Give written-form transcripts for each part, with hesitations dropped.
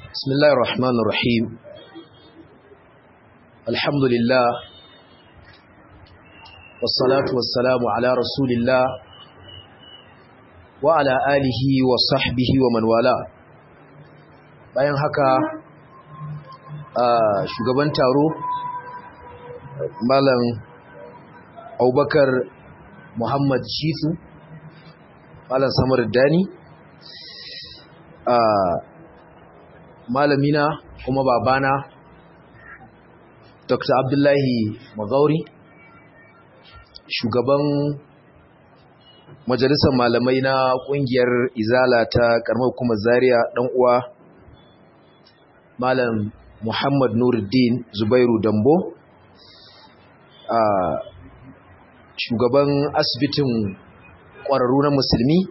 بسم الله الرحمن الرحيم. الحمد لله والصلاة والسلام على رسول الله وعلى آله وصحبه ومن والاه. bayan haka shugaban taro Malam Abubakar Muhammad Shitu, Malam Samar Dani, malamina kuma babana Dr. Abdullahi Magauri, shugaban majalisar malamai na kungiyar Izala ta karamar hukumar Zaria, dan uwa Malam Muhammad Nuruddin Zubairu Dambo, shugaban asibitin ƙwararru na musulmi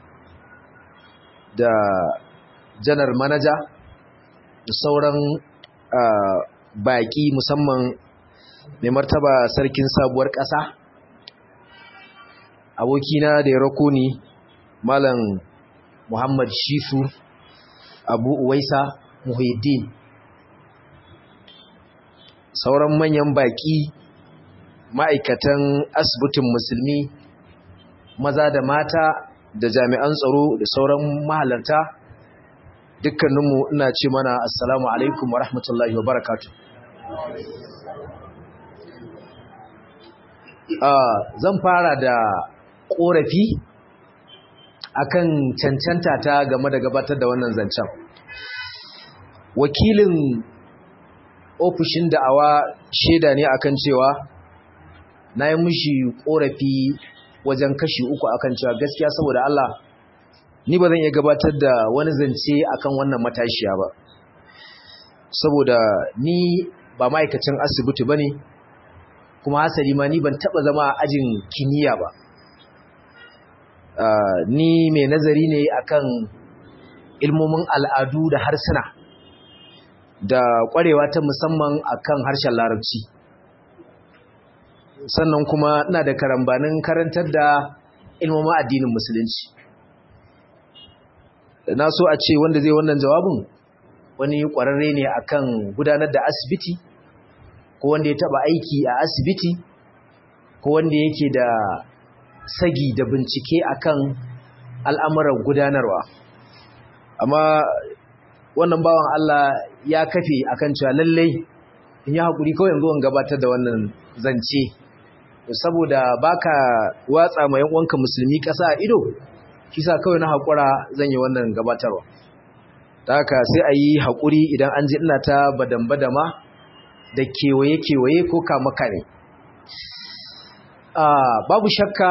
da janar manaja da sauran baƙi, musamman mai martaba sarkin sabuwar ƙasa, abokina da ya rako ni Malam Muhammad Shifu Abu Uwaisa Muhyiddin, sauran manyan baƙi, ma'aikatan asibitin musulmi maza da mata da jami'an tsaro da sauran mahalarta, dukkaninmu ina ce mana assalamu alaikum wa rahmatullahi wa barakatuh. Zan fara da ƙorafi akan cancanta ta game da gabatar da wannan zancen. Wakilin ofishin da'awa shaida ne akan cewa na yi mishi ƙorafi wajen kashi 3 akan cewa gaskiya saboda Allah ni ba zan iya gabatar da wani zance akan wannan matashiya ba, saboda ni ba ma'aikacin asibiti bane, kuma hasali ma ni ban taba zama a ajin kimiyya ba. Ni mai nazari ne akan ilmomin al'adu da harsuna da ƙwarewa ta musamman akan harshen Larabci, sannan kuma ina da karambanin karantar da ilmomin addinin musulunci. Na so a ce wanda zai wannan jawabin wani ƙwararre ne akan gudanar da asibiti, ko wanda ya taba aiki a asibiti, ko wanda yake da sagi da bincike akan al'amuran gudanarwa. Amma wannan bawan Allah ya kafe akan cewa lallai in yi haƙuri kawai yanzu in gabatar da wannan zance, saboda baka watsa ma yan uwanka musulmi ƙasa a ido, kisa kawai na haƙura zan yi wannan gabatarwa. Ta haka sai a yi haƙuri idan an ji ina ta badambadama da kewaye-kewaye ko kame-kame. Babu shakka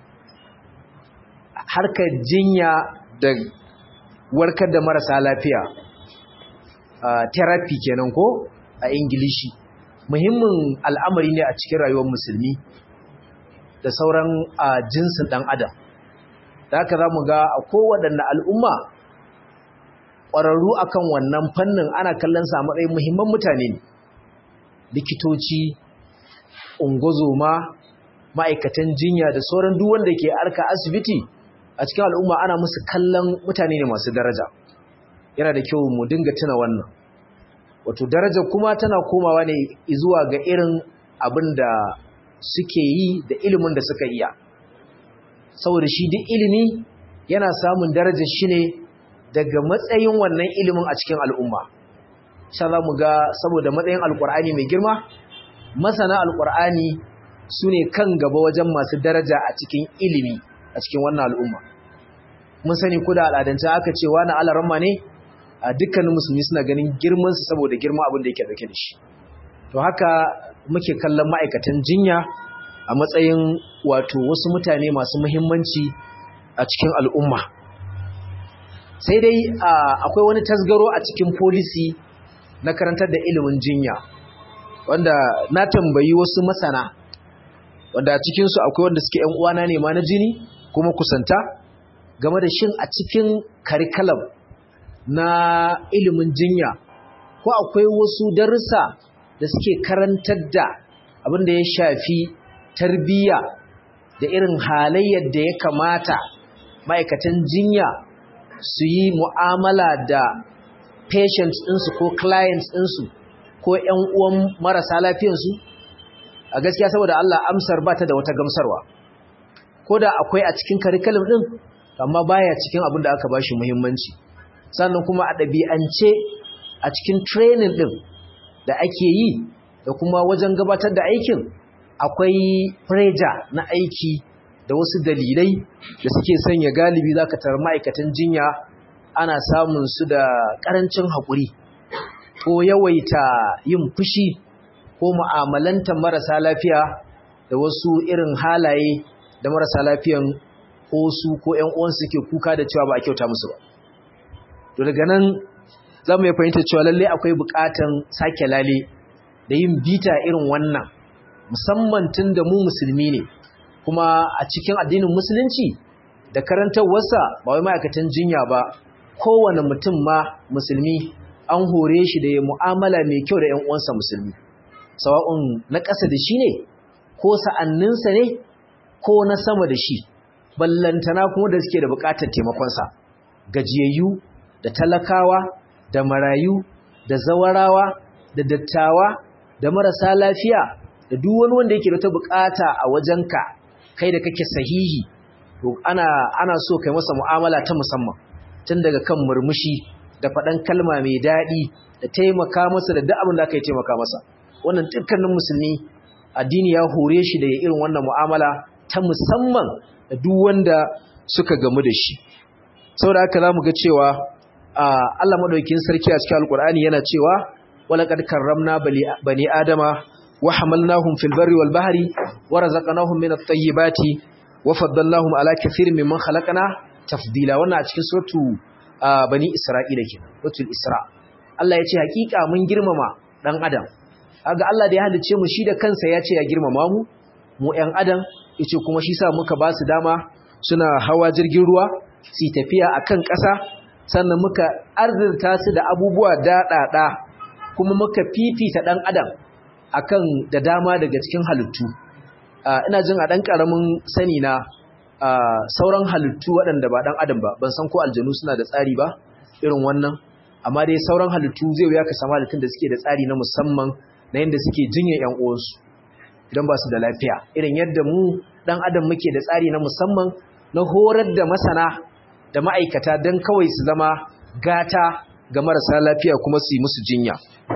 harkar jinya da warkar da marasa lafiya, therapy kenan ko a Ingilishi, muhimmin al'amari ne a cikin rayuwar musulmi da sauran jinsin ɗan adam. Da haka za mu ga a kowaɗanne al'umma ƙwararru akan wannan fannin ana kallon sa matsayin muhimman mutane ne. Likitoci, ungozoma, ma'aikatan jinya da sauran duk wanda ke arka asibiti a cikin al'umma ana musu kallon mutane ne masu daraja. Yana da kyau mu dinga tuna wannan. Wato daraja kuma tana komawa ne zuwa ga irin abin da suke yi da ilimin da suka iya. Saboda shi duk ilimi yana samun darajar shi ne daga matsayin wannan ilimin a cikin al'umma. Sha za mu ga saboda matsayin alƙur'ani mai girma, masana alƙur'ani su ne kan gaba wajen masu daraja a cikin ilimi a cikin wannan al'umma. Mun sani ko da al'adance aka ce wani alaramma ne, a dukkanin musulmi suna ganin girmansu saboda girma abin da yake dauke da shi. To haka muke kallon ma'aikatan jinya a matsayin wato wasu mutane masu muhimmanci a cikin al'umma. Sai dai akwai wani tasgaro a cikin policy na karantar da ilimin jinya, wanda na tambayi wasu masana, wanda a cikinsu akwai wanda suke ‘yan uwana ne ma na jini kuma kusanta, game da shin a cikin curriculum na ilimin jinya ko akwai wasu darussa da suke karantar da abin da ya shafi tarbiyya da irin halayyar da ya kamata ma'aikatan jinya su yi mu'amala da patients ɗinsu ko clients ɗinsu ko ‘yan uwan marasa lafiyansu? A gaskiya saboda Allah amsar ba ta da wata gamsarwa. Ko da akwai a cikin curriculum ɗin, amma baya cikin abin da aka ba shi muhimmanci. Sannan kuma a ɗabi'ance a cikin training ɗin da ake yi da kuma wajen gabatar da aikin akwai pressure na aiki da wasu dalilai da suke sanya galibi za ka tarar ma'aikatan jinya ana samun su da ƙarancin haƙuri ko yawaita yin fushi ko mu'amalantar marasa lafiya da wasu irin halaye da marasa lafiyan ko su ko ‘yan uwan suke kuka da cewa ba a kyauta musu ba. To daga nan za mu yi fahimta cewa lallai akwai buƙatan sake lale da yin bita irin wannan, musamman tun da mu musulmi ne, kuma a cikin addinin musulunci da karantarwarsa ba wai ma'aikatan jinya ba, kowane mutum ma musulmi an hore shi da ya mu'amala mai kyau da ‘yan uwansa musulmi, sawa'un na ƙasa da shi ne ko sa'anninsa ne ko na sama da shi, ballantana kuma da suke da buƙatar taimakonsa, gajiyayyu da talakawa da marayu da zawarawa da dattawa da marasa lafiya da duk wani wanda yake da ta buƙata a wajenka kai da kake sahihi, to ana so kai masa mu'amala ta musamman, tun daga kan murmushi da faɗan kalma mai daɗi da taimaka masa da duk abin da aka yi taimaka masa. Wannan dukkanin musulmi addini ya hore shi da ya irin wannan mu'amala ta musamman da duk wanda suka gamu da shi. Saboda haka zamu ga cewa Allah madaukakin sarki a cikin Alkur'ani yana cewa walaqad karramna bani adama wa hamalnahum fil barri wal bahri wa razaqnahum min at-tayyibati wa faddalnahum ala kathirin mimman khalaqna tafdila. Wannan a cikin suratu bani Isra'ila kenan, suratul Isra. Allah ya ce hakika mun girmama dan adam. Kaga Allah da ya halice mu shi da kansa ya ce ya girmama mu ƴan adam, yace kuma shi sa muka ba su dama suna hawa jirgin ruwa su tafiya akan ƙasa, sannan muka arzurta su da abubuwa daɗaɗa, kuma muka fifita ɗan adam akan da dama daga cikin halittu. Ina jin a ɗan ƙaramin sani na sauran halittu waɗanda ba ɗan adam ba, ban san ko aljanu suna da tsari ba irin wannan, amma dai sauran halittu zai wuya ka samu halittun da suke da tsari na musamman na yadda suke jinyar ‘yan uwansu idan ba su da lafiya, irin yadda mu ɗan adam muke da tsari na musamman na horar da masana da ma'aikata don kawai su zama gata ga marasa lafiya kuma su yi musu jinya.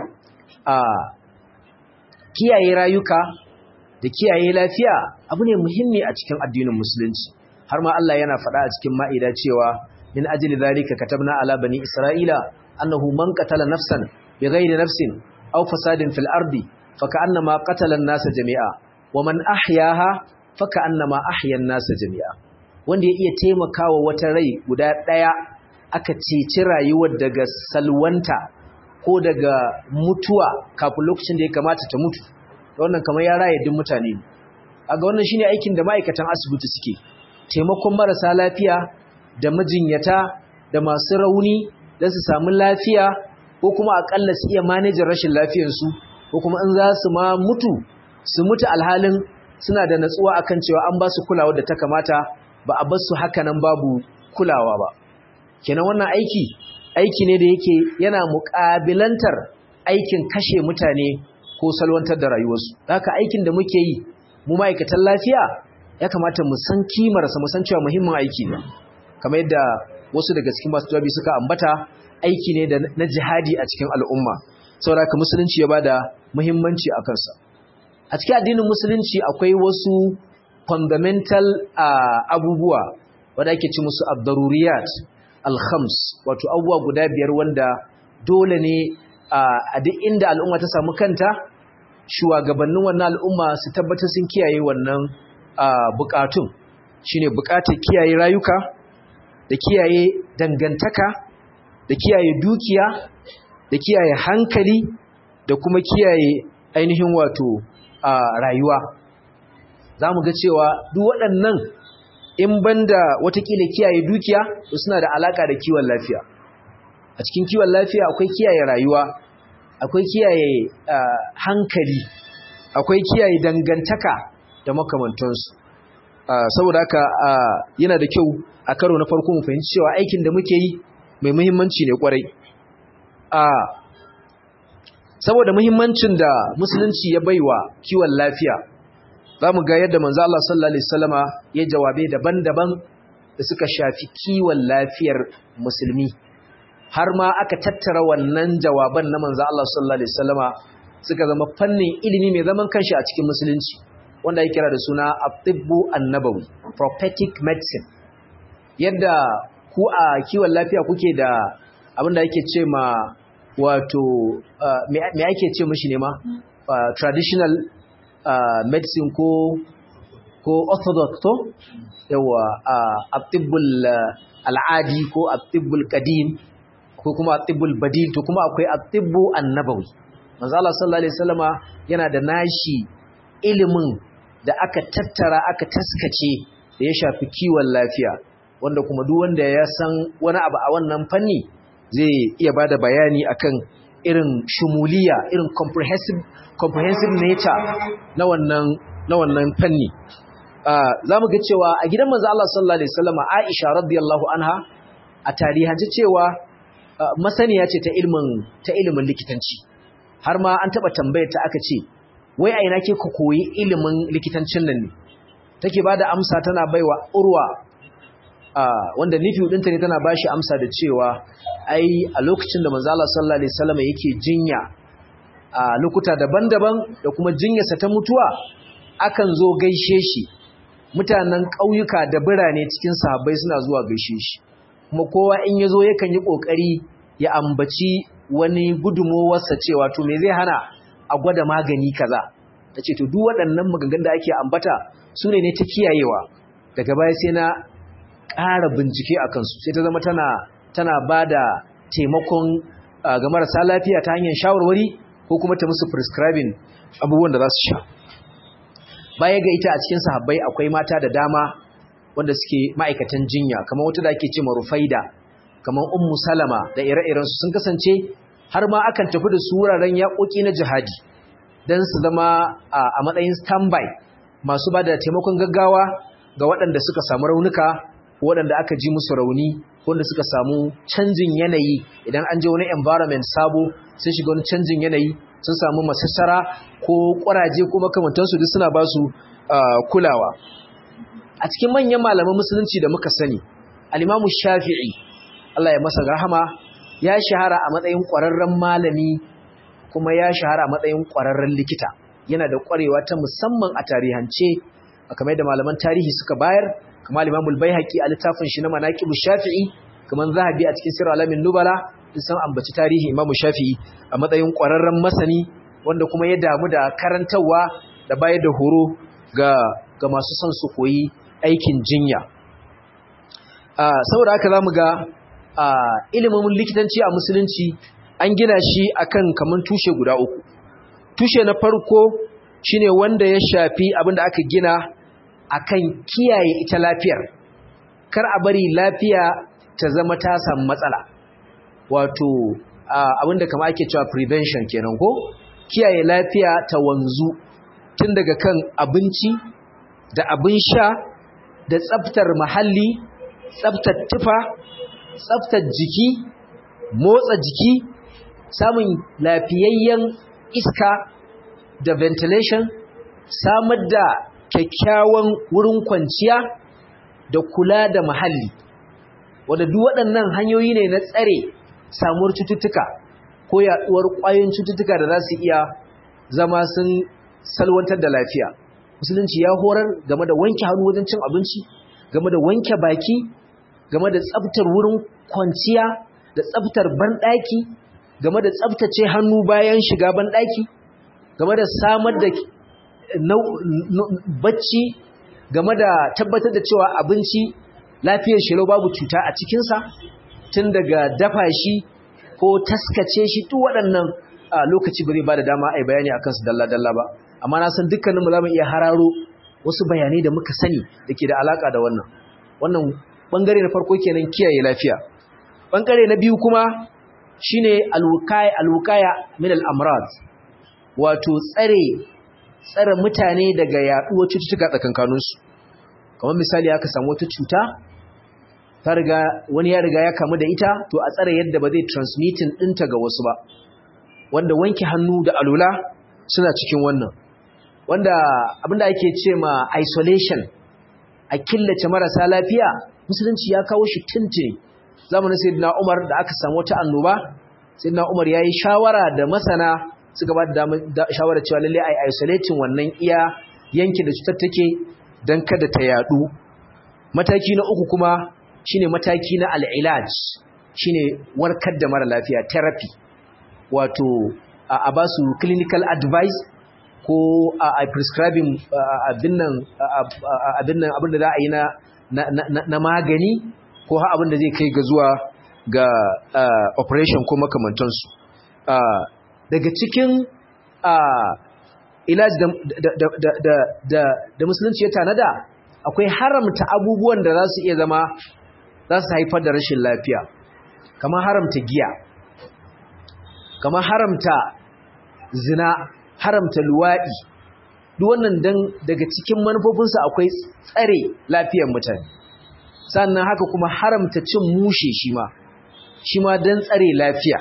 Kiyaye rayuka da kiyaye lafiya abu ne muhimmi a cikin addinin musulunci, har ma Allah yana faɗa a cikin ma'ida cewa min ajli zalika katabna ala bani isra'ila annahu man qatala nafsan bighairi nafsin aw fasadin fil ardi faka'annama qatala an-nasa jami'a wa man ahyaha faka'annama ahya an-nasa jami'a. Wanda ya iya taimakawa wata rai guda ɗaya aka ceci rayuwar daga salwanta ko daga mutuwa kafin lokacin da ya kamata ta mutu, wannan kamar ya raye duk mutane. Aga wannan shine aikin da ma'aikatan asibiti suke, taimakon marasa lafiya da majinyata da masu rauni don su samu lafiya ko kuma akalla su iya manajin rashin lafiyarsu, ko kuma in za su ma mutu su mutu alhalin suna da natsuwa akan cewa an ba su kulawa da ta kamata, ba a bar su haka nan babu kulawa ba. Kenan wannan aiki ne da yake yana muƙabilantar aikin kashe mutane ko salwantar da rayuwarsu. Haka aikin da muke yi mu ma'aikatan lafiya ya kamata mu san kimarsa, mu san cewa muhimmin aiki ne, kamar yadda wasu daga cikin masu jawabi suka ambata, aiki ne da na jihadi a cikin al'umma, saboda haka musulunci ya bada muhimmanci a kansa. A cikin addinin musulunci akwai wasu fundamental abubuwa wanda ake ci musu ad-daruriyat al-khams, wato abubuwa guda biyar wanda dole ne a duk inda al'umma ta samu kanta shugabannin wannan al'umma su tabbatar sun kiyaye wannan bukatun. Shine bukatar kiyaye rayuka da kiyaye dangantaka da kiyaye dukiya da kiyaye hankali da kuma kiyaye ainihin wato rayuwa. Za mu ga cewa duk waɗannan in banda watakila kiyaye dukiya to suna da alaka da kiwon lafiya. A cikin kiwon lafiya akwai kiyaye rayuwa, akwai kiyaye hankali, akwai kiyaye dangantaka da makamantansu. Saboda haka yana da kyau a karo na farko mu fahimci cewa aikin da muke yi mai muhimmanci ne kwarai. saboda muhimmancin da musulunci ya baiwa kiwon lafiya zamu ga yadda manzo Allah sallallahu alaihi wasallama ya jawabe daban-daban da suka shafi kiwon lafiyar musulmi har ma aka tattara wannan jawaban na manzo Allah sallallahu alaihi wasallama suka zama fannin ilimi mai zaman kanshi a cikin musulunci wanda ake kira da suna at-tibbu an-nabawi, prophetic medicine. Yadda ku a kiwon lafiya kuke da abinda yake ce ma wato me ake ce mishi ne ma traditional medicine ko orthodox to yawa at-tibbul al'adi ko at-tibbul qadim ko kuma at-tibbul badil to kuma akwai at-tibbu an-nabawi. Manzo Allah sallallahu alaihi wasallama yana da nashi ilimin da aka tattara aka taskace da ya shafi kiwon lafiya wanda kuma duk wanda ya san wani abu a wannan fanni zai iya bada bayani akan irin shumuliya irin comprehensive nature na wannan fanni. Zamu ga cewa a gidan manzo Allah sallallahu alaihi wasallama Aisha radiyallahu anha a tarihance cewa masaniya ce ta ilimin likitanci. Har ma an taba tambayar ta aka ce wai a ina ke ku koyi ilimin likitancin nan ne take bada amsa tana baiwa Urwa wanda nifi dinta ne tana bashi amsa da cewa ai a lokacin da manzo Allah sallallahu alaihi wasallam yake jinya a lokuta daban-daban da kuma jinyarsa ta mutuwa akan zo gaishe shi mutanen ƙauyuka da birane cikin sahabbai suna zuwa gaishe shi kuma kowa in yazo yakan yi kokari ya ambaci wani gudunmowarsa cewa to me zai hana a gwada magani kaza tace to duk waɗannan maganganun da ake ambata su ne ta kiyayewa daga baya sai na ƙara bincike a kansu sai ta zama tana ba da taimakon ga marasa lafiya ta hanyar shawarwari ko kuma ta musu prescribing abubuwan da za su sha. Baya ga ita a cikin sahabbai akwai mata da dama wanda suke ma'aikatan jinya kamar wata da ake ce Rufaida kamar Ummu Salama da ire-iren su sun kasance har ma akan tafi da su wuraren yaƙoƙi na jihadi dan su zama a matsayin standby masu ba da taimakon gaggawa ga waɗanda suka samu raunuka waɗanda aka ji musu rauni wanda suka samu canjin yanayi idan an je wani environment sabo sun shiga wani canjin yanayi sun samu masassara ko ƙwaraje ko makamantansu duk suna ba su kulawa. A cikin manyan malaman musulunci da muka sani al-Imam Shafi'i Allah ya masa rahama ya shahara a matsayin ƙwararren malami kuma ya shahara a matsayin ƙwararren likita yana da ƙwarewa ta musamman a tarihance kamar yadda malaman tarihi suka bayar kamar Imam al-Baihaqi a littafin shi na Manaqib Shafi'i kamar Zahabi a cikin Sirr Alamin Nubala sun ambaci tarihi Imam Shafi'i a matsayin ƙwararren masani wanda kuma ya damu da karantawa da bayar da horo ga masu son su koyi aikin jinya. Saboda haka zamu ga ilimin likitanci a musulunci an gina shi akan kaman tushe guda uku. Tushe na farko shine wanda ya shafi abinda aka gina akan kiyaye ita lafiyar. Kar a bari lafiya ta zama ta samu matsala. Wato abinda kamar ake cewa prevention kenan ko kiyaye lafiya ta wanzu tun daga kan abinci da abin sha da tsaftar muhalli, tsaftar tufa, tsaftar jiki, motsa jiki, samun lafiyayyen iska da ventilation, samar da kyakkyawan wurin kwanciya da kula da muhalli. Wanda duk waɗannan hanyoyi ne na tsare samuwar cututtuka ko yaɗuwar ƙwayoyin cututtuka da za su iya zama sun salwantar da lafiya. Musulunci ya horar game da wanke hannu wajen cin abinci, game da wanke baki, game da tsaftar wurin kwanciya da tsaftar banɗaki, game da tsaftace hannu bayan shiga banɗaki, game da samar da bacci, game da tabbatar da cewa abinci lafiyar shi lau babu cuta a cikinsa tun daga dafa shi ko taskace shi duk waɗannan lokaci ba zai ba da dama a yi bayani a kansu dalla-dalla ba. Amma na san dukkaninmu za mu iya hararo wasu bayanai da muka sani da ke da alaƙa da wannan. Wannan ɓangare na farko kenan kiyaye lafiya. Ɓangare na biyu kuma shine alwukaya min al'amrad, wato tsare mutane daga yaɗuwar cututtuka tsakankaninsu. Kamar misali aka samu wata cuta wani ya riga ya kamu da ita, to a tsare yadda ba zai transmitting ɗinta ga wasu ba, wanda wanke hannu da alula suna cikin wannan, wanda abinda ake ce ma isolation, a killace marasa lafiya, musulunci ya kawo shi tuntuni. Zamanin sayyidina Umar da aka samu wata annoba, sayyidina Umar yayi shawara da masana suka ba da shawara cewa lalle ai isolating wannan iya yankin da cutar take dan kada ta yadu. Mataki na uku kuma shine mataki na al-ilaj, shine warkar da mara lafiya, therapy, wato a ba su clinical advice ko a prescribing abin da za a yi na magani, ko ha abin da zai kai ga zuwa ga operation ko makamantansu. Daga cikin ilaji da musulunci ya tanada akwai haramta abubuwan da za su iya zama za su haifar da rashin lafiya, kamar haramta giya, kamar haramta zina, haramta luwaɗi. Duk wannan daga cikin manufofinsa akwai tsare lafiyar mutane. Sannan haka kuma haramta cin mushe shi ma don tsare lafiya.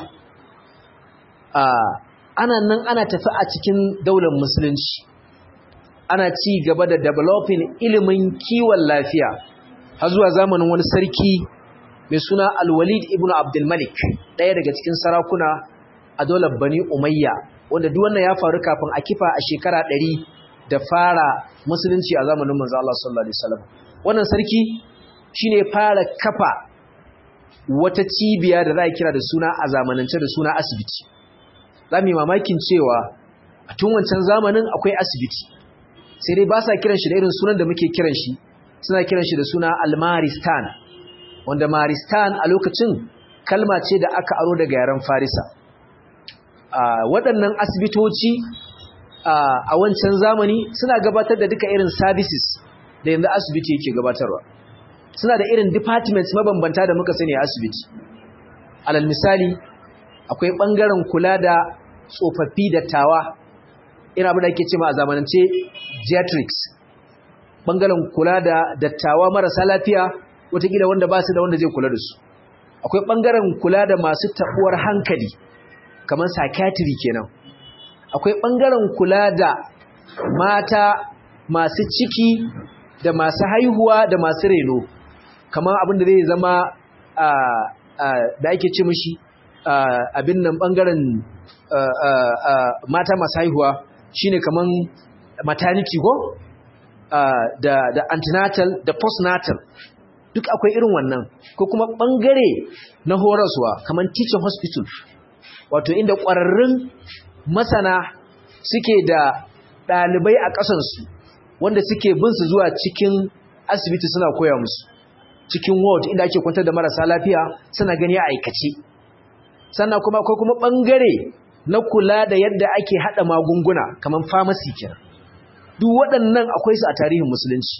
Ana nan ana tafi a cikin daular musulunci, ana ci gaba da developing ilimin kiwon lafiya har zuwa zamanin wani sarki mai suna Al-Walid ibn Abdul Malik, ɗaya daga cikin sarakuna a daular Bani Umayya, wanda duk wannan ya faru kafin a kifa a shekara 100 da fara musulunci a zamanin manzo Allah sallallahu alaihi wasallam. Wannan sarki shine fara kafa wata cibiya da za a kira da suna a zamanance da suna asibiti. Zamu yi mamakin cewa a tun wancan zamanin akwai asibiti, sai dai ba sa kiran shi da irin sunan da muke kiran shi, suna kiran shi da suna Al-Maristan, wanda Maristan a lokacin kalma ce da aka aro daga yaren Farisa. Waɗannan asibitoci a wancan zamani suna gabatar da duka irin services da yanzu asibiti yake gabatarwa. Suna da irin departments mabambanta da muka sani a asibiti. Alal misali, akwai ɓangaren kula da tsofaffi dattawa, ina abin da ake ce ma a zamanance geriatrics, ɓangaren kula da dattawa marasa lafiya, watakila wanda ba su da wanda zai kula da su. Akwai ɓangaren kula da masu taɓuwar hankali, kamar psychiatry kenan. Akwai ɓangaren kula da mata masu ciki da masu haihuwa da masu reno, kamar abin da zai zama da ake ce mishi abin nan ɓangaren mata masu haihuwa shine kamar maternity ko da antenatal da postnatal, duk akwai irin wannan. Ko kuma ɓangare na horaswa kamar teaching hospital, wato inda ƙwararrun masana suke da ɗalibai a ƙasansu wanda suke bin su zuwa cikin asibiti suna koya musu, cikin ward inda ake kwantar da marasa lafiya suna gani a aikace. Sannan kuma akwai kuma ɓangare na kula da yadda ake haɗa magunguna kamar pharmacy kenan. Duk waɗannan akwai su a tarihin musulunci.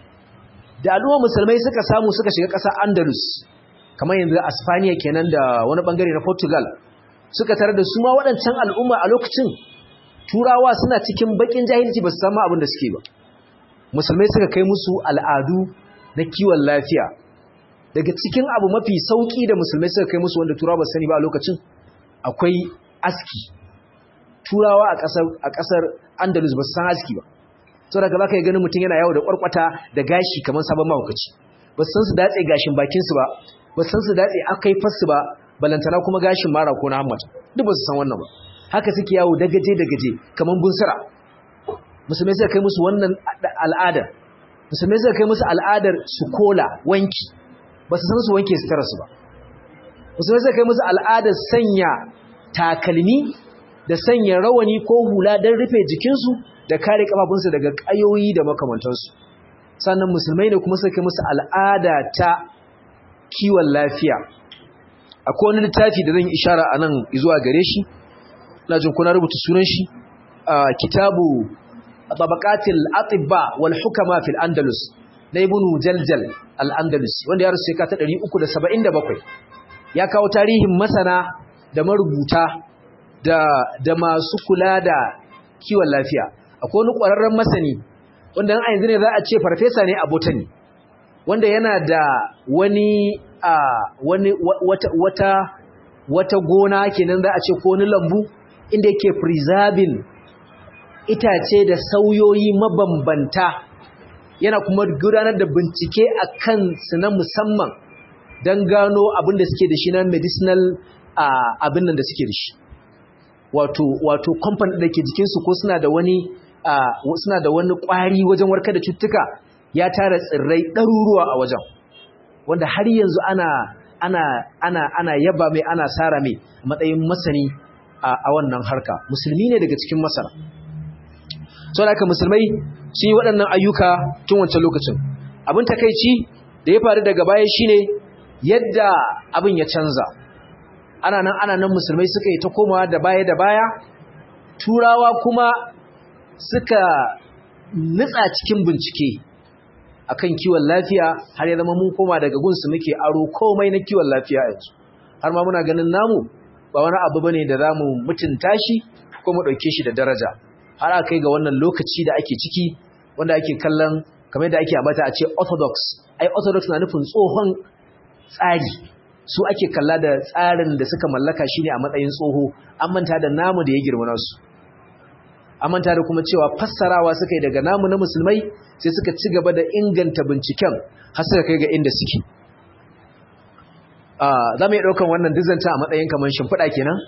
Da al'ummar musulmai suka samu suka shiga ƙasar Andalus, kamar yanzu a Spaniya kenan da wani ɓangare na Portugal, suka tarar da su ma waɗancan al'umma a lokacin turawa suna cikin baƙin jahilci ba su san abin da suke ba. Musulmai suka kai musu al'adu na kiwon lafiya. Daga cikin abu mafi sauƙi da musulmai suka kai musu wanda turawa ba su sani ba a lokacin, akwai aski. Turawa a ƙasar Andalus ba su san aski ba. Sau daga za ka yi ganin mutum yana yawo da ƙwarƙwata da gashi kamar sabon mahaukaci. Ba su san su datse gashin bakinsu ba, ba su san su datse akai fassu ba, balantana kuma gashin mara ko na hammata. Duk ba su san wannan ba. Haka suke yawo dagaje kamar bunsura. Musulmai suka kai musu wannan al'adar. Musulmai suka kai musu al'adar su kola wanki, ba su san su wanke su tara su ba. Musulmai suka kai musu al'adar sanya takalmi da sanya rawani ko hula don rufe jikinsu da kare kafafunsu daga ƙayoyi da makamantansu. Sannan musulmai ne kuma suka kai musu al'ada ta kiwon lafiya. Akwai wani littafi da zan yi ishara a nan zuwa gare shi, ina jin kuna rubuta sunan shi, kitabu tabaqatil atibba wal hukama fil Andalus na Ibn Jaljal al-Andalus, wanda ya rasu shekara ta 377. Ya kawo tarihin masana da marubuta da masu kula da kiwon lafiya. Akwai wani ƙwararren masani wanda a yanzu ne za a ce farfesa ne a botany, wanda yana da wani wata gona kenan za a ce ko wani lambu inda yake preserving itace da sauyoyi mabambanta yana kuma gudanar da bincike akan su na musamman don gano abin da suke da shi na medicinal abin nan da suke da shi wato compound da ke jikinsu ko suna da wani ƙwari wajen warkar da cututtuka ya tara tsirrai ɗaruruwa a wajen wanda har yanzu ana yaba mai ana sara mai matsayin masani a wannan harka musulmi ne daga cikin masara so da haka musulmai sun yi waɗannan ayyuka tun wancan lokacin abin takaici da ya faru daga baya shine yadda abin ya canza ana nan musulmai suka yi ta komawa da baya turawa kuma suka nutsa cikin bincike akan kiwon lafiya har ya zama mun koma daga gunsu muke aro komai na kiwon lafiya yanzu har ma muna ganin namu ba wani abu bane da zamu mutunta shi ko mu dauke shi da daraja har aka kai ga wannan lokaci da ake ciki wanda ake kallon kamar yadda ake ambata a ce orthodox na nufin tsohon tsari su ake kalla da tsarin da suka mallaka shine a matsayin tsoho an manta da namu da ya girma nasu an manta da kuma cewa fassarawa suka yi daga namu na musulmai sai suka ci gaba da inganta binciken har suka kai ga inda suke za mu iya ɗaukan wannan dizanta a matsayin kamar shimfiɗa kenan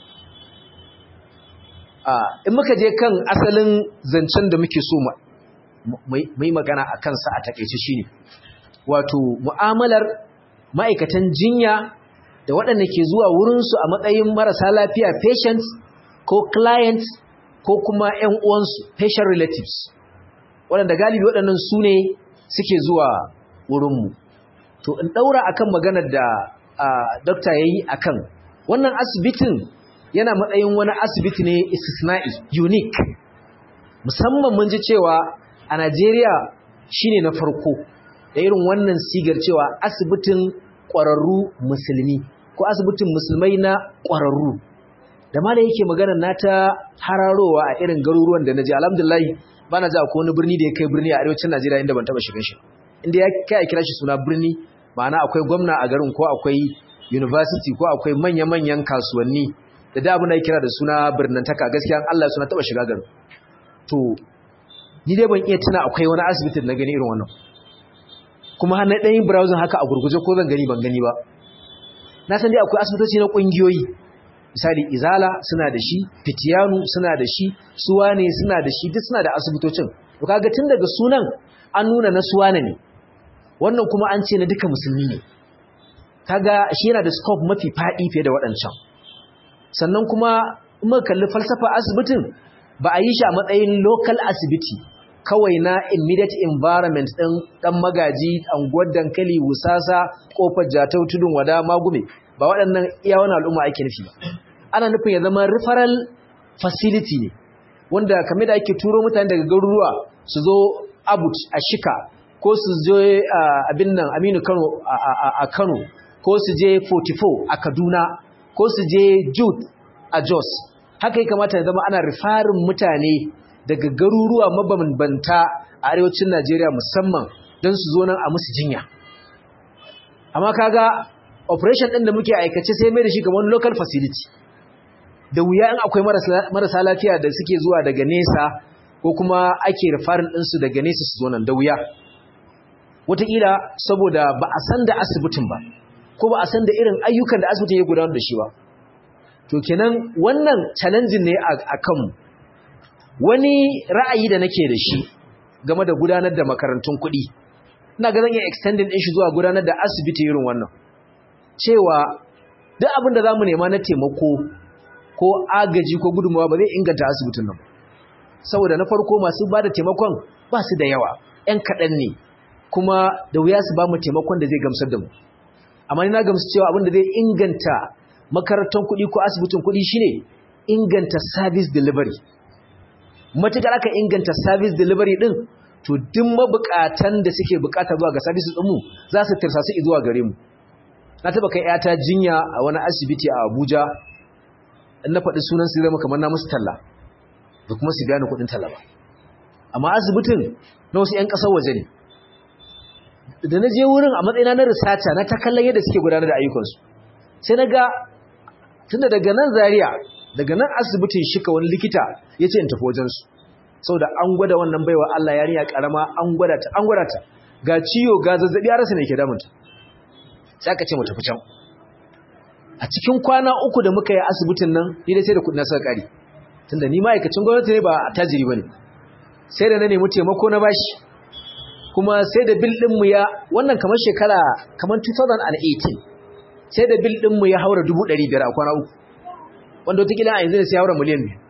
in muka je kan asalin zancen da muke so mu yi magana a kansa a takaice shine wato mu'amalar ma'aikatan jinya da waɗanda ke zuwa wurinsu a matsayin marasa lafiya patients ko clients ko kuma ‘yan uwansu patient relatives waɗanda galibi waɗannan su ne suke zuwa wurinmu to in ɗaura akan maganar da dokta ya yi akan wannan asibitin yana matsayin wani asibiti ne istisna'i unique musamman mun ji cewa a Najeriya shine na farko da irin wannan sigar cewa asibitin ƙwararru musulmi ko asibitin musulmai na ƙwararru da ma da yake magana na ta hararowa a irin garuruwan da na ji alhamdulillah ba na ji akwai wani birni da ya kai birni a arewacin Najeriya inda ban taɓa shigan shi inda ya kai a kira shi suna birni ma'ana akwai gwamna a garin ko akwai university ko akwai manya-manyan kasuwanni da da abu na kira da suna birnantaka gaskiya Allah suna taɓa shiga garin to ni dai ban iya tuna akwai wani asibitin na gani irin wannan kuma har na ɗan yin browsing haka a gurguje ko zan gani ban gani ba na san dai akwai asibitoci na ƙungiyoyi misali izala suna da shi fitiyanu suna da shi suwane suna da shi duk suna da asibitocin to kaga tun daga sunan an nuna na suwane ne wannan kuma an ce na duka musulmi ne kaga shi yana da scope mafi faɗi fiye da waɗancan sannan kuma in muka kalli falsafa asibitin ba a yi shi a matsayin local asibiti kawai na immediate environment ɗin ɗan magaji anguwar dankali wusasa ƙofar jatau tudun wada magume ba waɗannan iya wani al'umma ake nufi ba ana nufin ya zama referral facility ne wanda kamar da ake turo mutane daga garuruwa su zo abut a shika ko su je abin nan aminu kano a kano ko su je 44 a kaduna ko su je jude a jos haka ya kamata ya zama ana rifarin mutane daga garuruwa mabambanta a arewacin najeriya musamman don su zo nan a musu jinya amma kaga operation ɗin da muke aikace sai mai da shi kamar local facility da wuya in akwai marasa lafiya da suke zuwa daga nesa ko kuma ake rifarin ɗinsu daga nesa su zo nan da wuya wataƙila saboda ba a san da asibitin ba ko ba a san da irin ayyukan da asibitin ya gudanar da shi ba to kenan wannan challenging ne a kanmu wani ra'ayi da nake da shi game da gudanar da makarantun kuɗi ina ga zan iya extending ɗin shi zuwa gudanar da asibiti irin wannan cewa duk abin da za mu nema na taimako ko agaji ko gudunmawa ba zai inganta asibitin nan saboda na farko masu ba da taimakon ba su da yawa 'yan kaɗan ne kuma da wuya su ba mu taimakon da zai gamsar da mu amma ni na gamsu cewa abin da zai inganta makarantar kuɗi ko asibitin kuɗi shine inganta service delivery matuƙar aka inganta service delivery ɗin to duk mabukatan da suke bukata zuwa ga service ɗinmu za su tirsa su zuwa gare mu na taba kai yata jinya a wani asibiti a Abuja in na faɗi sunan su zama kamar na musu talla da kuma su biya ni kuɗin talla ba amma asibitin na wasu 'yan ƙasar waje ne da na je wurin a matsayina na researcher na ta kallon yadda suke gudanar da ayyukansu sai na ga tunda daga nan Zaria daga nan asibitin shika wani likita ya ce in tafi wajensu saboda an gwada wannan baiwa Allah yarinya karama an gwada ta ga ciwo ga zazzabi a rasa ne ke damunta sai aka ce mu tafi can a cikin kwana 3 da muka yi asibitin nan ni dai sai da kudi na saka kari tunda ni ma'aikacin gwamnati ne ba tajiri bane sai da na nemi taimako na bashi kuma sai da bil din mu ya wannan kamar shekara kamar 2018 sai da bil din mu ya haura 500 a kwana 3 wanda wata kila a yanzu ne sai ya haura miliyan 2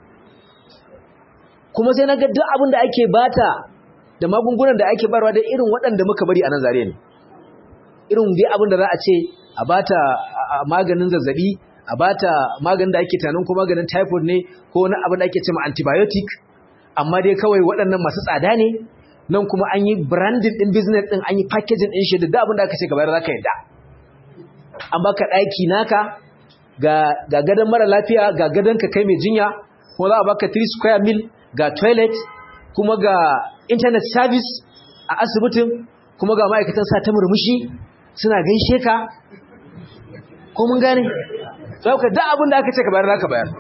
kuma sai na ga duk abin da ake bata da magungunan da ake barwa da irin waɗanda muka bari a nan Zaria ne irin dai abin da za a ce a bata maganin zazzabi a bata maganin da ake tanin ko maganin typhoid ne ko wani abin da ake cewa antibiotic amma dai kawai waɗannan masu tsada ne nan kuma an yi branding din business din an yi packaging din shi da abin da aka ce ka bayar zaka yadda an baka ɗaki naka ga gadon mara lafiya ga gadon ka kai mai jinya kuma za a baka 3 square meal ga toilet kuma ga internet service a asibitin kuma ga ma'aikatan sa ta murmushi suna gaishe ka ko mun gane sai ka da abin da aka ce ka bayar zaka bayar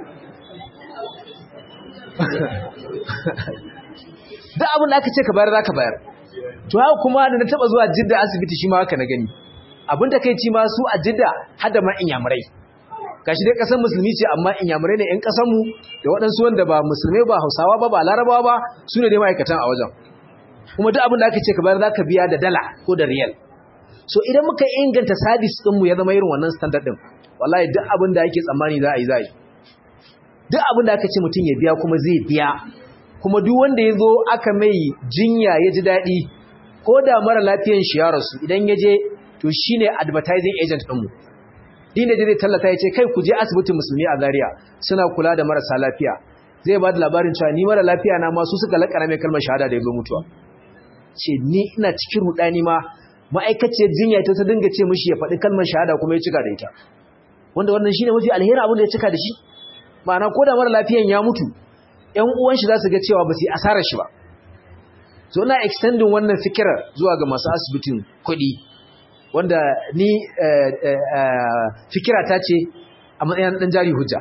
da abin da aka ce ka bayar zaka bayar to haka kuma da na taba zuwa Jidda asibiti shi ma haka na gani abin da kai ci ma su a Jidda har da ma inyamurai gashi dai kasar musulmi ce amma inyamurai ne ƴan kasar mu da waɗansu wanda ba musulmai ba Hausawa ba Larabawa ba su ne dai ma'aikatan a wajen kuma duk abin da aka ce ka bayar zaka biya da dala ko da riyal so idan muka inganta service din mu ya zama irin wannan standard din wallahi duk abin da yake tsammani za a yi duk abin da aka ce mutum ya biya kuma zai biya kuma duk wanda ya zo aka mai jinya ya ji daɗi ko da mara lafiyan shi ya rasu idan ya je to shine advertising agent ɗinmu din da zai tallata ya ce kai ku je asibitin musulmi a Zaria suna kula da marasa lafiya zai ba da labarin cewa ni mara lafiya na ma su suka lakana mai kalmar shahada da ya zo mutuwa ce ni ina cikin rudani ma ma'aikaciyar jinya ta dinga ce mishi ya faɗi kalmar shahada kuma ya cika da ita wanda wannan shine mafi alheri abin da ya cika da shi ma'ana ko da mara lafiyan ya mutu ƴan uwan shi za su ga cewa ba su yi asarar shi ba so ina extending wannan fikirar zuwa ga masu asibitin kuɗi wanda ni fikira ta ce a matsayin ɗan jari hujja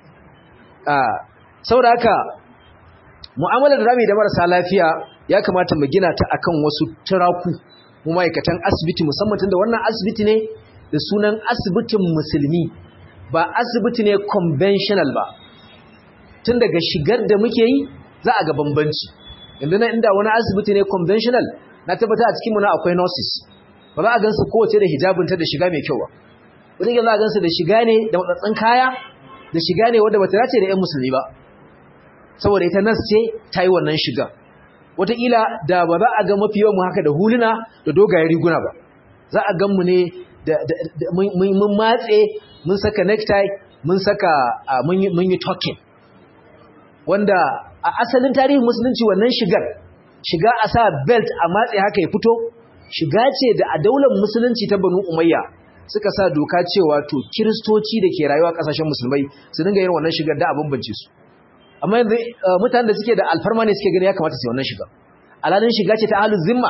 saboda haka mu'amalar da zamu yi da marasa lafiya ya kamata mu gina ta akan wasu turaku mu ma'aikatan asibiti musamman tunda wannan asibiti ne da sunan asibitin musulmi ba asibiti ne conventional ba tun daga shigar da muke yi za a ga bambanci yanzu na inda wani asibiti ne conventional na tabbata a cikin mu na akwai nurses ba za a gansu kowace da hijabinta da shiga mai kyau ba wani za a gansu da shiga ne da matsatsin kaya da shiga ne wanda bata dace da 'yan musulmi ba saboda ita nas ce ta yi wannan shiga wataƙila da ba za a ga mafi yawan mu haka da huluna da dogayen riguna ba za a gan mu ne mun matse mun saka necktie mun yi talking wanda a asalin tarihin musulunci wannan shiga a sa belt a matse haka ya fito shiga ce da a daular musulunci ta Banu Umayya suka sa doka cewa to kiristoci da ke rayuwa kasashen musulmai su dinga yin wannan shigar da abin bance su amma yanzu mutanen da suke da alfarma ne suke gani ya kamata su yi wannan shiga alalin shiga ce ta ahlul zimma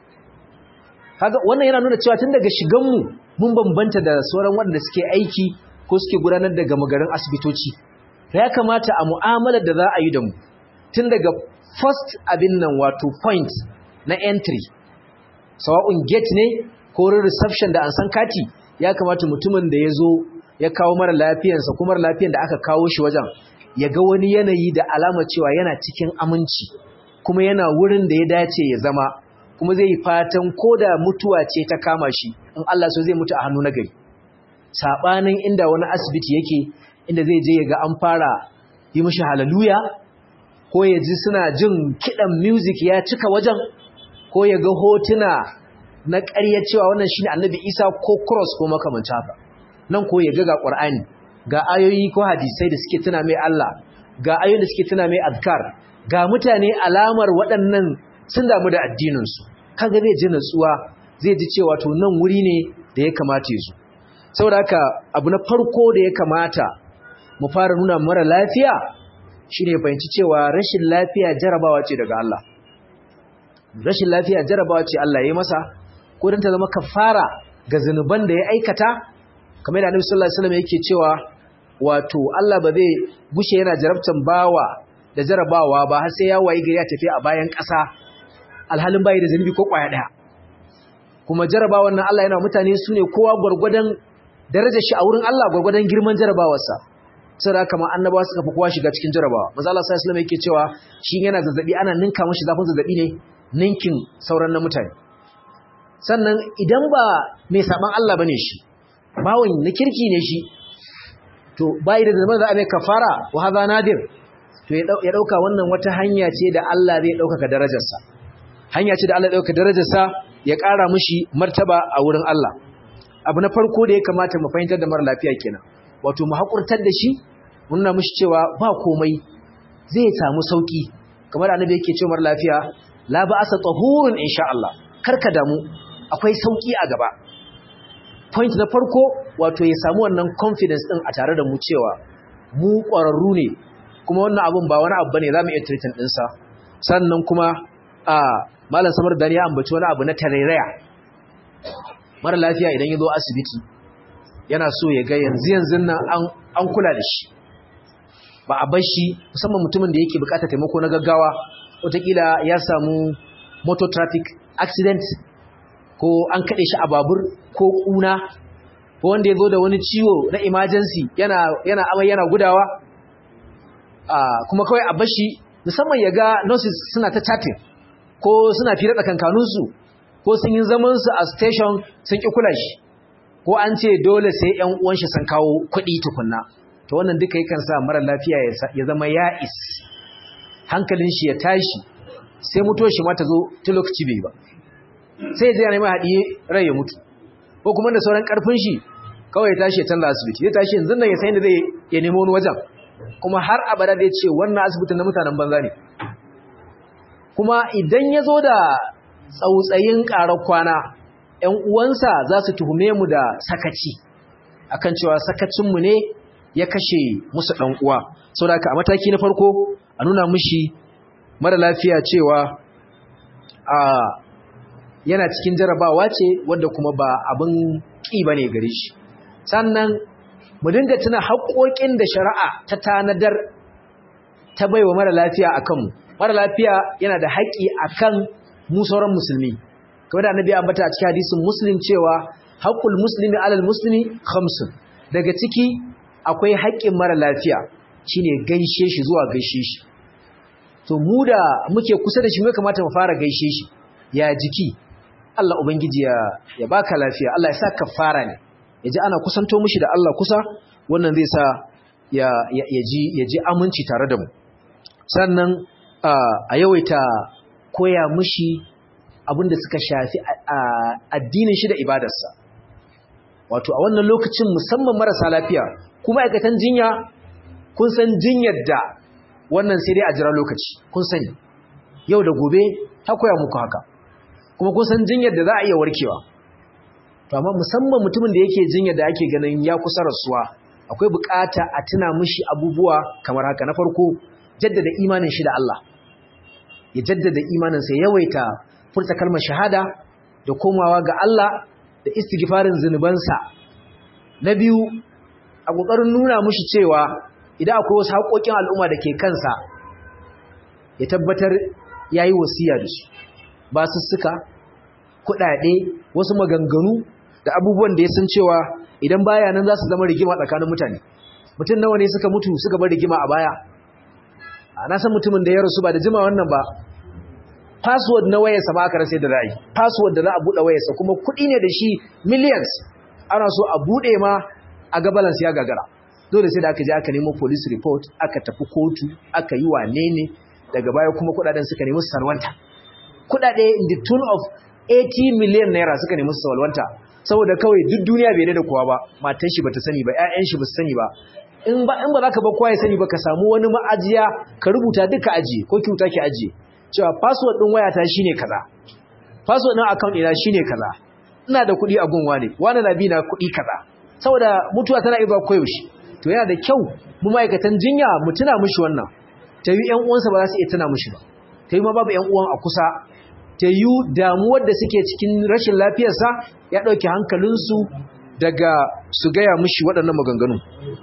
kaga wannan yana nuna cewa tun daga shigan mu mun bambanta da sauran waɗanda suke aiki ko suke gudanar da gama garin asibitoci ya kamata a mu'amalar da za a yi da mu tun daga first abin nan wato point na entry sawa'un gate ne ko reception da an san kati ya kamata mutumin da ya zo ya kawo mara lafiyansa ko mara lafiyan da aka kawo shi wajen ya ga wani yanayi da alamar cewa yana cikin aminci kuma yana wurin da ya dace ya zama kuma zai yi fatan ko da mutuwa ce ta kama shi in Allah so zai mutu a hannu na gari sabanin inda wani asibiti yake inda zai je ya ga an fara yi mishi haleluya ko ya ji suna jin kidan music ya cika wajen ko ya ga hotuna na ƙarya cewa wannan shine Annabi Isa ko cross ko makamancin haka nan ko ya ga Qur'ani ga ayoyi ko hadisai da suke tuna mai Allah ga ayoyin da suke tuna mai azkar ga mutane alamar waɗannan sun damu da addinin su kaga zai ji natsuwa zai ji cewa to nan wuri ne da ya kamata ya zo saboda haka abu na farko da ya kamata mu fara nuna mara lafiya shine fahimci cewa rashin lafiya jarabawa ce daga Allah rashin lafiya jarabawa ce Allah ya yi masa ko dan ta zama kafara ga zanuban da ya aikata kamar da Annabi sallallahu alaihi wasallam yake cewa wato Allah ba zai gushe yana jarabtan bawa da jarabawa ba har sai ya wayi gari ya tafi a bayan ƙasa alhalin bai da zanubi ko kwaya daya kuma jarabawan nan Allah yana mutane su ne kowa gurgurdan darajar shi a wurin Allah gurgurdan girman jarabawarsa sai da kamar annabawa suka fi kowa shiga cikin jarabawa manzo Allah sallallahu alaihi wasallam yake cewa shi yana zazzabi ana ninka mashi zafin zazzabi ne ninkin sauran na mutane sannan idan ba mai saban Allah bane shi bawon na kirki ne shi to bai da zaman za a mai kafara wa hadha nadir to ya dauka wannan wata hanya ce da Allah zai dauka darajarsa hanya ce da Allah zai dauka darajarsa ya ƙara mishi martaba a wurin Allah abu na farko da ya kamata mu fahimtar da mara lafiya kenan wato mu hakurtar da shi mun nuna mishi cewa ba komai zai samu sauki kamar annabi yake cewa mara lafiya la ba'asa tahurun insha Allah karka damu akwai sauki a gaba point na farko wato ya samu wannan confidence din a tare da mu cewa mu ƙwararru ne kuma wannan abun ba wani abu bane zamu iya treatment din sa sannan kuma malam Samar Dani ya ambaci wani abu na tarairaya mara lafiya idan ya zo asibiti yana so ya ga yanzu nan an kula da shi ba a bar shi musamman mutumin da yake bukatar taimako na gaggawa wataƙila ya samu motor traffic accident ko an kaɗe shi a babur ko ƙuna ko wanda ya zo da wani ciwo na emergency yana amai yana gudawa kuma kawai a bar shi musamman ya ga nurses suna ta chatting ko suna fira tsakankaninsu ko sun yi zamansu a station sun ƙi kula shi ko an ce dole sai ‘yan uwanshi sun kawo kuɗi tukunna to wannan duka yakan sa mara lafiya ya zama ya'is hankalin shi ya tashi sai mutuwar shi ma ta zo ta lokaci bai ba sai ya je yana mai haɗiye rai ya mutu ko kuma da sauran ƙarfin shi kawai ya tashi ya canza asibiti ya tashi yanzu nan ya sayin da zai ya nemo wani wajen kuma har abada da ya ce wannan asibitin na mutanen banza ne kuma idan ya zo da tsautsayin ƙarar kwana ‘yan uwansa za su tuhume mu da sakaci akan cewa sakacinmu ne ya kashe musu ɗan uwa sau da a mataki na farko a nuna mushi mara lafiya cewa yana cikin jarabawa ce wanda kuma ba abin ƙi ba ne gare shi sannan mu dinga tuna haƙoƙin da shari'a ta tanadar ta baiwa mara lafiya a kanmu mara lafiya yana da haƙƙi a kan mu sauran musulmi kamar da annabi ambata a cikin hadisin muslim cewa haqqul muslimi alal muslimi khamsun daga ciki akwai haƙƙin mara lafiya shine gaishe shi zuwa gaishe shi to mu da muke kusa da shi mu kamata mu fara gaishe shi ya jiki Allah ubangiji ya baka lafiya Allah ya sa kafara ne yaji ana kusanto mishi da Allah kusa wannan zai sa ya ji aminci tare da mu sannan a yawaita koya mishi abinda suka shafi addinin shi da ibadarsa wato a wannan lokacin musamman marasa lafiya kuma aikatan jinya kun san jinyar da wannan sai dai a jira lokaci kun sani yau da gobe ta koya muku haka kuma kun san jinyar da za a iya warkewa to amma musamman mutumin da yake jinyar da ake ganin ya kusa rasuwa akwai bukata a tuna mishi abubuwa kamar haka na farko jaddada imanin shi da Allah ya jaddada imaninsa ya yawaita furta kalmar shahada da komawa ga Allah da istighfarin zunubansa na biyu a kokarin nuna mushi cewa idan akwai wasu haƙoƙin al'umma da ke kansa ya tabbatar yayi wasiya da su ba su suka kuɗaɗe wasu maganganu da abubuwan da ya san cewa idan baya nan za su zama rigima tsakanin mutane mutum nawa ne suka mutu suka bar rigima a baya na san mutumin da ya rasu ba da jima wannan ba password na wayarsa ba aka rasa da ra'ayi password da za a buɗe wayarsa kuma kuɗi ne da shi millions ana so a buɗe ma a ga balance ya gagara dole sai da aka je aka nemo police report aka tafi kotu aka yi wane ne daga baya kuma kuɗaɗen suka nemi su salwanta kuɗaɗe in the tune of 80 million naira suka nemi su salwanta saboda kawai duk duniya bai da kowa ba matan shi bata sani ba ƴaƴan shi basu sani ba in ba za ka ba kowa ya sani ba ka samu wani ma'ajiya ka rubuta duka ajiye ko kyauta ki ajiye cewa password din wayata shine kaza password din account ina shine kaza ina da kuɗi a gunwa ne wani labi na kuɗi kaza saboda mutuwa tana iya koyaushe to yana da kyau mu ma'aikatan jinya mu tuna mishi wannan ta yi ƴan uwansa ba za su iya tuna mishi ba ta yi ma babu ƴan uwan a kusa ta yi damuwar da suke cikin rashin lafiyarsa ya ɗauki hankalinsu daga su gaya mushi waɗannan maganganu.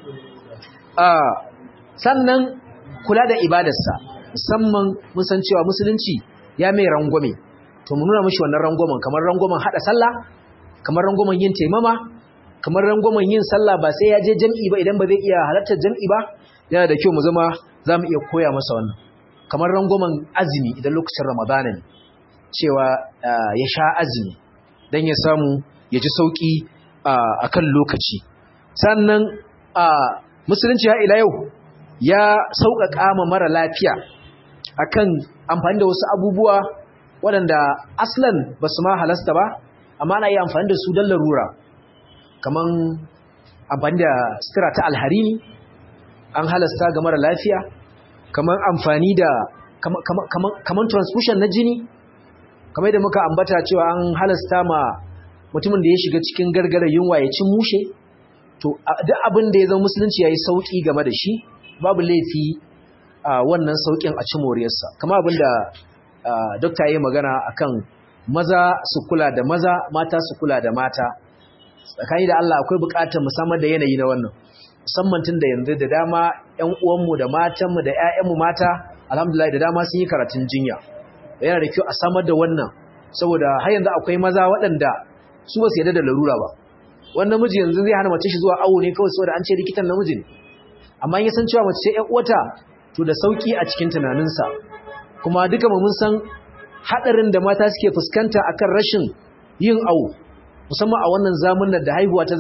Sannan kula da ibadarsa, musamman mun san cewa musulunci ya mai rangwame, to mu nuna mushi wannan rangwamen, kamar rangwamen haɗa sallah, kamar rangwamen yin taimama, kamar rangwamen yin sallah ba sai ya je jam'i ba idan ba zai iya halartar jam'i ba, yana da kyau mu zama za mu iya koya masa wannan. Kamar rangwamen azumi idan lokacin Ramadana ne, cewa ya sha azumi don ya samu ya ji sauƙi a kan lokaci. Sannan musulunci ya ila yau ya sauƙaƙa ma mara lafiya akan amfani da wasu abubuwa waɗanda aslan ba su ma halasta ba, amma ana iya amfani da su don larura, kamar amfani da sutura ta alharini an halasta ga mara lafiya, kamar amfani da kamar transfusion na jini, kamar da muka ambata cewa an halasta ma mutumin da ya shiga cikin gargarar yunwa ya ci mushe. To duk abin da ya zama musulunci yayi sauki game da shi, babu laifi wannan saukin a ci moriyarsa. Kamar abin da dokta yayi magana akan maza su kula da maza, mata su kula da mata. Tsakani da Allah akwai buƙatar mu samar da yanayi na wannan, musamman tun da yanzu da dama ƴan uwanmu da matanmu da ƴaƴanmu mata alhamdulillah da dama sun yi karatun jinya. Yana da kyau a samar da wannan, saboda har yanzu akwai maza waɗanda su ba su yarda da larura ba. Wannan namiji yanzu zai hana mace shi zuwa awo ne kawai saboda an ce likitan namiji ne, amma in ya san cewa mace ce ƴan uwata to da sauki a cikin tunaninsa. Kuma duka mun san hadarin da mata suke fuskanta akan rashin yin awo, musamman a wannan zamanin da haihuwa ta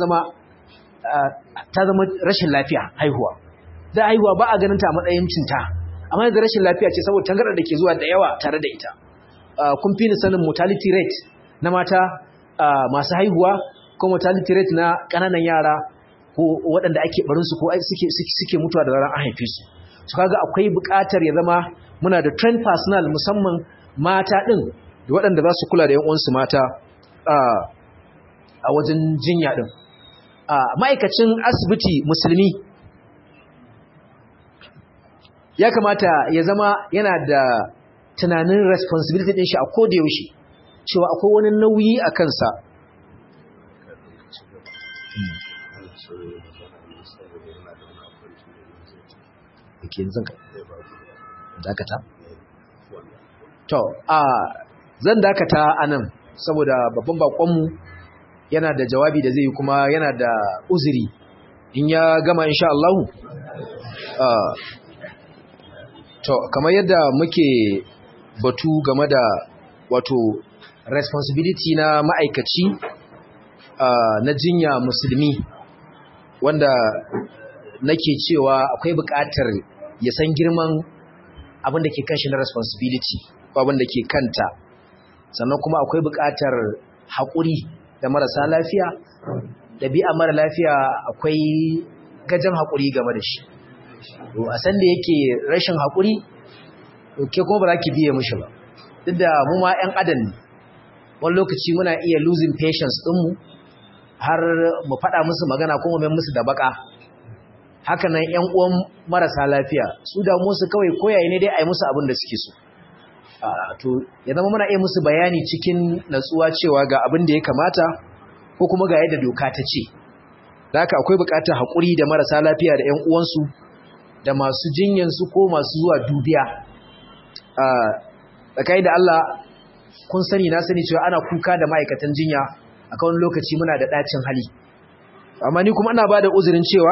zama rashin lafiya. Haihuwa da haihuwa ba a ganin ta a matsayin cinta, amma yanzu rashin lafiya ce saboda tangarɗar da ke zuwa da yawa tare da ita. Kun fi ni sanin mortality rate na mata masu haihuwa ko mortality rate na ƙananan yara ko waɗanda ake barinsu ko suke mutuwa da zaran an haife su. Su kaga akwai buƙatar ya zama muna da trained personnel, musamman mata ɗin da waɗanda za su kula da 'yan uwansu mata a wajen jinya ɗin. Ma'aikacin asibiti musulmi ya kamata ya zama yana da tunanin responsibility ɗin shi a koda yaushe, cewa akwai wani nauyi a kansa. Zan dakata a nan saboda babban bakonmu yana da jawabi da zai yi, kuma yana da uzuri. In ya gama insha Allah kamar yadda muke batu game da wato responsibility na ma'aikaci na jinya musulmi, wanda nake cewa akwai buƙatar ya san girman abin da ke kan shi na responsibility ko abin da ke kanta, sannan kuma akwai buƙatar haƙuri da marasa lafiya. Ɗabi'a mara lafiya akwai gajen haƙuri game da shi. A san da yake rashin haƙuri, ke kuma ba za ki biye mishi ba, duk da mu ma 'yan adam ne. Wani lokaci muna iya losing patience ɗinmu har mu faɗa musu magana kuma mai musu da baka. Haka nan 'yan uwan marasa lafiya su damu su kawai koyaye ne dai a yi musu abin da suke so. To ya zama muna iya musu bayani cikin natsuwa cewa ga abin da ya kamata ko kuma ga yadda doka ta ce. Da haka akwai buƙatar haƙuri da marasa lafiya da 'yan uwansu da masu jinyansu ko masu zuwa dubiya. Tsakai da Allah kun sani na sani cewa ana kuka da ma'aikatan jinya a kawai lokaci muna da ɗacin hali, amma ni kuma ana ba da uzurin cewa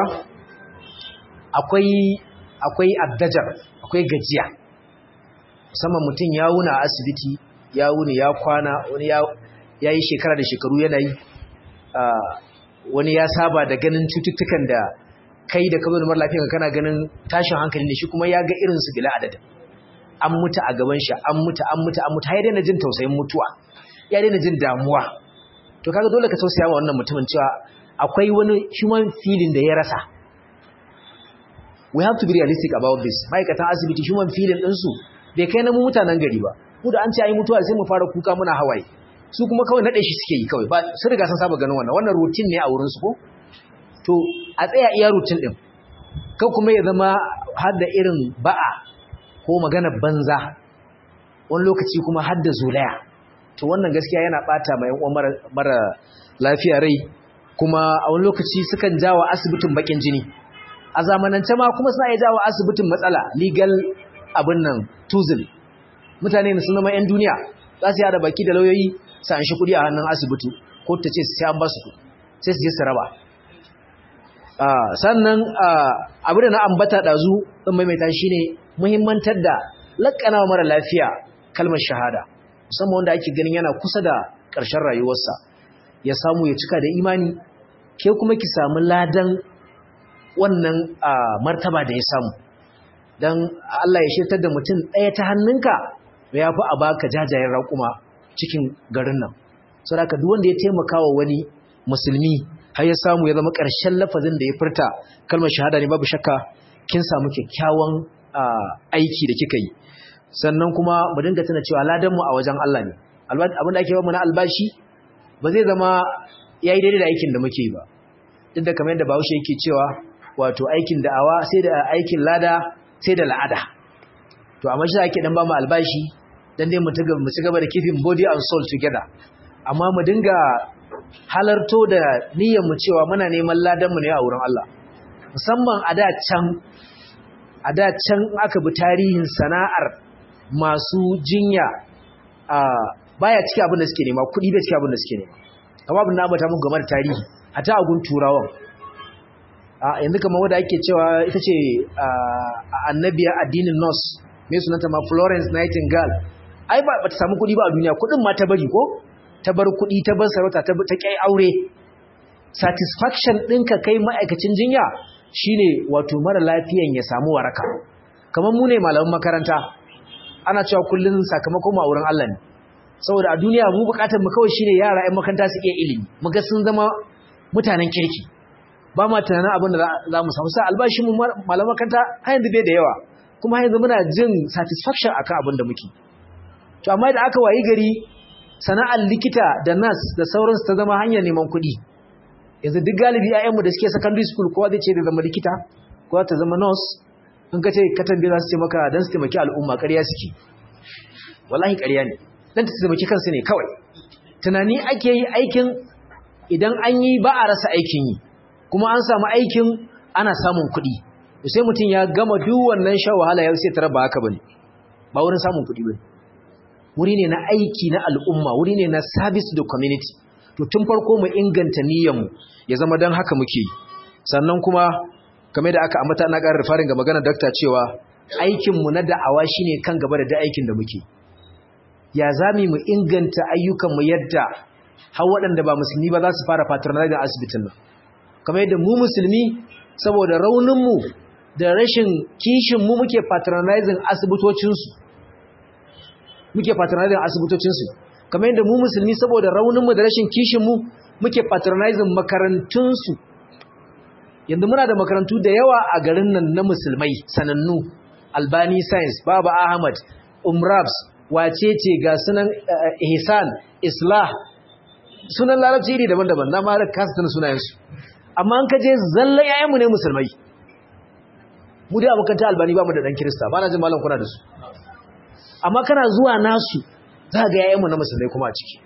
akwai addajar, akwai gajiya, musamman mutum ya wuna a asibiti, ya wuni ya kwana, wani ya yi shekara da shekaru yanayi, wani ya saba da ganin cututtukan da kai da kamar mara lafiya kana ganin tashin hankali ne, shi kuma ya ga irinsu bila adadin. An mutu a gaban shi, an mutu ya daina jin tausayin mutuwa, ya daina jin damuwa. To kaga dole ka tausaya wa wannan mutumin cewa akwai wani human feeling da ya rasa. We have to be realistic about this. Ma'aikatan asibiti human feeling ɗinsu bai kai na mu mutanen gari ba. Mu da an ce ayi mutuwa sai mu fara kuka muna hawaye. Su kuma kawai naɗe shi suke yi kawai. Ba sun riga sun saba ganin wannan. Wannan routine ne a wurin su ko? To a tsaya iya routine ɗin. Kan kuma ya zama har da irin ba'a ko magana banza. Wani lokaci kuma har da zolaya. to wannan gaskiya yana bata mai yan uwa mara lafiya rai, kuma a wani lokaci sukan jawo asibitin bakin jini, a zamanance ma kuma suna iya jawo asibitin matsala, legal abin nan tuzul. Mutane ne sun zama yan duniya, za su yada baki da lauyoyi su an shi kuɗi a hannun asibiti, ko ta ce sai an ba su kuɗi sai su je su raba. Sannan abin da na ambata ɗazu ɗin maimaita shi ne muhimmantar da laƙana mara lafiya kalmar shahada, musamman wanda ake ganin yana kusa da ƙarshen rayuwarsa, ya samu ya cika da imani, ke kuma ki samu ladan wannan martaba da ya samu. Don Allah ya shirtar da mutum ɗaya ta hannunka ya fi a baka jajayen raƙuma cikin garin nan. Saboda haka duk wanda ya taimaka wa wani musulmi har ya samu ya zama ƙarshen lafazin da ya furta kalmar shahada ne, babu shakka kin samu kyakkyawan aiki da kika yi. Sannan kuma mu dinga tana cewa ladanmu a wajen Allah ne. Abin da ake ba mu na albashi ba zai zama yayi daidai da aikin da muke yi ba. Duk da kamar yadda Bahaushe yake cewa wato aikin da'awa sai da aikin lada sai da la'ada. To amma shi ake dan ba mu albashi dan dai mu ci gaba da keeping body and soul together. Amma mu dinga halarto da niyyar mu cewa muna neman ladan mu ne a wurin Allah. Musamman a da can aka bi tarihin sana'ar masu jinya baya cikin abin da suke nema, kuɗi bai cikin abin da suke nema. Amma abin da ambata muku game da tarihi hata a gun turawan yanzu kamar wanda ake cewa ita ce annabiya addinin nurse mai sunanta ma Florence Nightingale, ai ba ta samu kuɗi ba a duniya, kuɗin ma ta bari ko ta bar kuɗi, ta bar sarauta, ta kai aure. Satisfaction ɗinka kai ma'aikacin jinya shine wato mara lafiyan ya samu waraka. Kamar mu ne malaman makaranta, ana cewa kullun sakamakon mu a wurin Allah ne, saboda a duniya mu bukatar mu kawai shine yara 'yan makaranta su iya ilimi, mu ga sun zama mutanen kirki, ba ma tunanin abin da za mu samu. Sa albashin mu malaman makaranta har yanzu bai da yawa, kuma har yanzu muna jin satisfaction akan abin da muke. To amma da aka wayi gari sana'ar likita da nurse da sauransu ta zama hanyar neman kuɗi, yanzu duk galibi 'ya'yanmu da suke secondary school kowa zai ce da zama likita, kowa ta zama nurse. In ka ce ka tambaye za su ce maka don su taimaki al'umma, ƙarya suke, wallahi ƙarya ne, don ta taimaki kansu ne kawai. Tunani ake yi aikin idan an yi ba a rasa aikin yi, kuma an samu aikin ana samun kuɗi, sai mutum ya gama duk wannan shan wahala ya sai tara ba haka bane, ba wurin samun kuɗi bane, wuri ne na aiki na al'umma, wuri ne na service to community. To tun farko mu inganta niyyarmu ya zama don haka muke yi. Sannan kuma kamar da aka ambata na ƙarar farin ga maganar dakta cewa aikinmu na da'awa shine kan gaba da aikin da muke. Ya zami mu inganta ayyukanmu yadda har waɗanda ba musulmi ba za su fara patronizing asibitin nan. Kamar yadda mu musulmi saboda rauninmu da rashin kishinmu muke patronizing asibitocinsu. Kamar yadda mu musulmi saboda rauninmu da rashin kishinmu muke patronizing makarantunsu. Yanzu muna da makarantu da yawa a garin nan na musulmai sanannu, Albani Science, Baba Ahmad, Umrabs, wacece ga sunan Ihsan, Islah, sunan larabci iri daban-daban, na ma da kasa tana sunayensu. Amma an kaje zallan yayanmu ne musulmai. Mu dai abokan Albani ba mu da dan Kirista, ba na jin malam kuna da su. Amma kana zuwa nasu za ga yayanmu na musulmai kuma a ciki.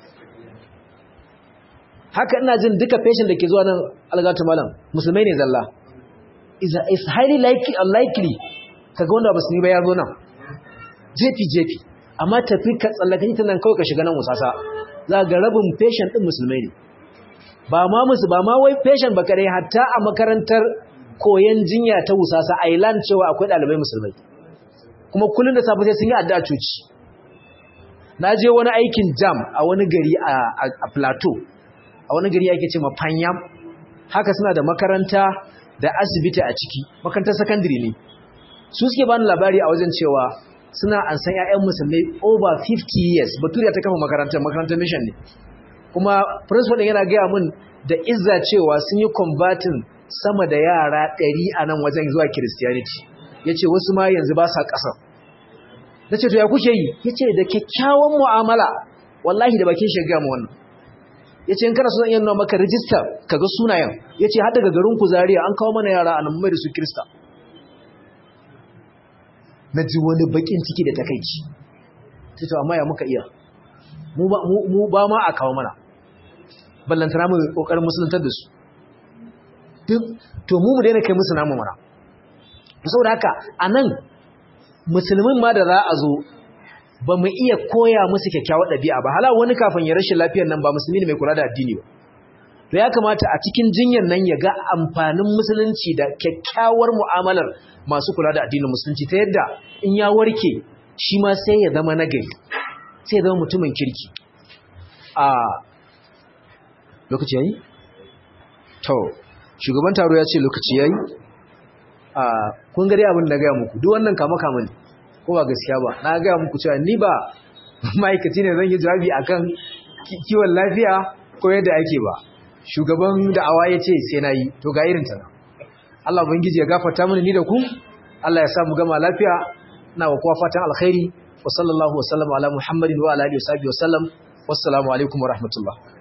Haka ina jin duka patient da ke zuwa nan algatu malam musulmai ne zalla. Is highly unlikely kaga wanda musulmi ba ya zo nan. Jefi. Amma tafi ka tsallaka ta nan kawai ka shiga nan musasa. Za ga rabin patient din musulmai ne. Ba ma wai patient ba kare, hatta a makarantar koyon jinya ta musasa Island cewa akwai dalibai musulmai. Kuma kullun da safe sai sun yi addu'a coci. Na je wani aikin jam a wani gari a Plateau. A wani gari ake ce ma Panyam, haka suna da makaranta da asibiti a ciki, makarantar secondary ne. Su suke bani labari a wajen cewa suna an san ƴaƴan musulmai over 50 years. Baturiya ta kafa makarantar mission ne. Kuma principal din yana gaya min da izza cewa sun yi converting sama da yara 100 a nan wajen zuwa Christianity. Yace wasu ma yanzu ba sa ƙasa. Nace to ya kuke yi? Yace da kyakkyawan mu'amala. Wallahi da bakin shi ga mu wannan. Yace in kana so zan yana maka register kaga sunayen. Yace har daga garin ku Zaria an kawo mana yara anan mai da su Kirista. Naji wani bakin ciki da takeici. Sai to amma ya muka iya. mu ba ma a kawo mana ballantana mu kokarin musuluntar da su duk to mu daina kai musu namu mana saboda haka anan musulmin ma da za a zo ba mu iya koya musu kyakkyawar ɗabi'a ba hala wani kafin ya rashin lafiyar nan ba musulmi ne mai kula da addini ba to ya kamata a cikin jinyar nan ya ga amfanin musulunci da kyakkyawar mu'amalar masu kula da addinin musulunci ta yadda in ya warke shi ma sai ya zama nagari sai ya zama mutumin kirki a lokaci yayi to shugaban taro ya ce lokaci yayi a kun gari abin da gaya muku duk wannan kama kama ne ko ba gaskiya ba na gaya muku cewa ni ba ma'aikaci ne zan yi jawabi akan kiwon lafiya ko yadda ake ba shugaban da'awa ya ce sai na yi to ga irin ta Allah ubangiji ya gafarta mini ni da ku Allah ya sa mu gama lafiya ina wa kowa fatan alkhairi wa sallallahu wa sallama ala muhammadin wa ala alihi wa sahbihi wa sallam wassalamu alaikum wa rahmatullah